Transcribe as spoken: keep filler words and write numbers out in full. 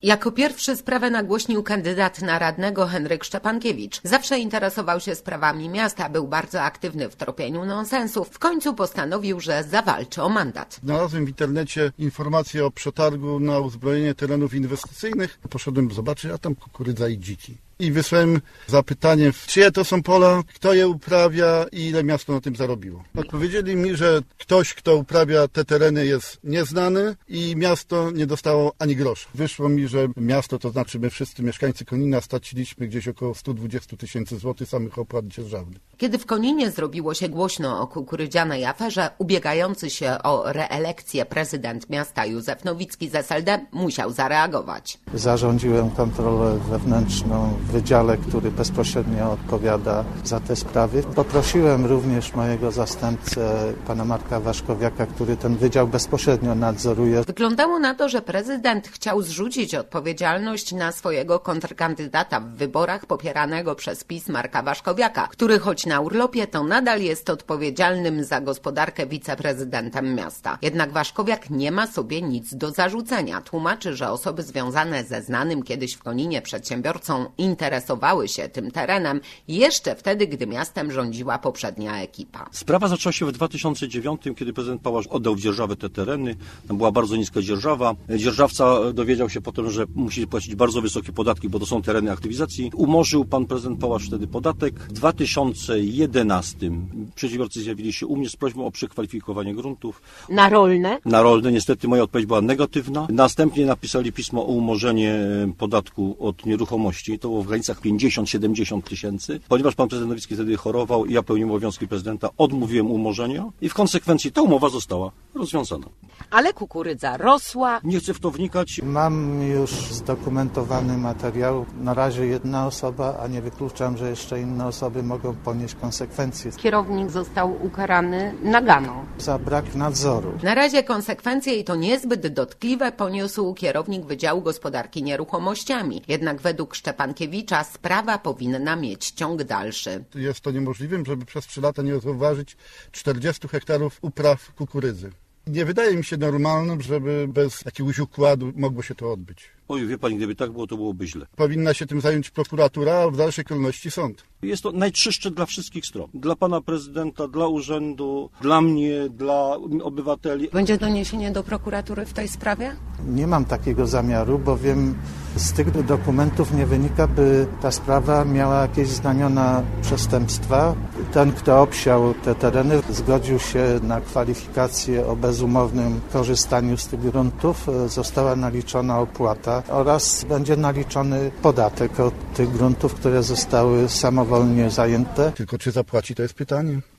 Jako pierwszy sprawę nagłośnił kandydat na radnego Henryk Szczepankiewicz. Zawsze interesował się sprawami miasta, był bardzo aktywny w tropieniu nonsensów. W końcu postanowił, że zawalczy o mandat. Znalazłem w internecie informacje o przetargu na uzbrojenie terenów inwestycyjnych. Poszedłem zobaczyć, a tam kukurydza i dziki. I wysłałem zapytanie, czyje to są pola, kto je uprawia i ile miasto na tym zarobiło. Odpowiedzieli mi, że ktoś, kto uprawia te tereny, jest nieznany i miasto nie dostało ani grosza. Wyszło mi, że miasto, to znaczy my wszyscy mieszkańcy Konina, straciliśmy gdzieś około sto dwadzieścia tysięcy złotych samych opłat dzierżawnych. Kiedy w Koninie zrobiło się głośno o kukurydzianej aferze, ubiegający się o reelekcję prezydent miasta Józef Nowicki z S L D musiał zareagować. Zarządziłem kontrolę wewnętrzną w wydziale, który bezpośrednio odpowiada za te sprawy. Poprosiłem również mojego zastępcę, pana Marka Waszkowiaka, który ten wydział bezpośrednio nadzoruje. Wyglądało na to, że prezydent chciał zrzucić odpowiedzialność na swojego kontrkandydata w wyborach popieranego przez PiS Marka Waszkowiaka, który choć na urlopie, to nadal jest odpowiedzialnym za gospodarkę wiceprezydentem miasta. Jednak Waszkowiak nie ma sobie nic do zarzucenia. Tłumaczy, że osoby związane ze znanym kiedyś w Koninie przedsiębiorcą interesowały się tym terenem jeszcze wtedy, gdy miastem rządziła poprzednia ekipa. Sprawa zaczęła się w dwa tysiące dziewiątym, kiedy prezydent Pałasz oddał w dzierżawę te tereny. Tam była bardzo niska dzierżawa. Dzierżawca dowiedział się potem, że musi płacić bardzo wysokie podatki, bo to są tereny aktywizacji. Umorzył pan prezydent Pałasz wtedy podatek. W dwa tysiące jedenastym przedsiębiorcy zjawili się u mnie z prośbą o przekwalifikowanie gruntów. Na rolne? Na rolne. Niestety moja odpowiedź była negatywna. Następnie napisali pismo o umorzenie podatku od nieruchomości. To było w granicach pięćdziesiąt do siedemdziesięciu tysięcy. Ponieważ pan prezydent Nowicki wtedy chorował i ja pełniłem obowiązki prezydenta, odmówiłem umorzenia i w konsekwencji ta umowa została rozwiązana. Ale kukurydza rosła. Nie chcę w to wnikać. Mam już zdokumentowany materiał. Na razie jedna osoba, a nie wykluczam, że jeszcze inne osoby mogą ponieść konsekwencje. Kierownik został ukarany naganą. Za brak nadzoru. Na razie konsekwencje, i to niezbyt dotkliwe, poniósł kierownik Wydziału Gospodarki Nieruchomościami. Jednak według Szczepankiewicza sprawa powinna mieć ciąg dalszy. Jest to niemożliwym, żeby przez trzy lata nie zauważyć czterdziestu hektarów upraw kukurydzy. Nie wydaje mi się normalnym, żeby bez jakiegoś układu mogło się to odbyć. Oj, wie pani, gdyby tak było, to byłoby źle. Powinna się tym zająć prokuratura, a w dalszej kolejności sąd. Jest to najczystsze dla wszystkich stron. Dla pana prezydenta, dla urzędu, dla mnie, dla obywateli. Będzie doniesienie do prokuratury w tej sprawie? Nie mam takiego zamiaru, bowiem z tych dokumentów nie wynika, by ta sprawa miała jakieś znamiona przestępstwa. Ten, kto obsiał te tereny, zgodził się na kwalifikację o bezumownym korzystaniu z tych gruntów. Została naliczona opłata oraz będzie naliczony podatek od tych gruntów, które zostały samowolnie zajęte. Tylko czy zapłaci, to jest pytanie.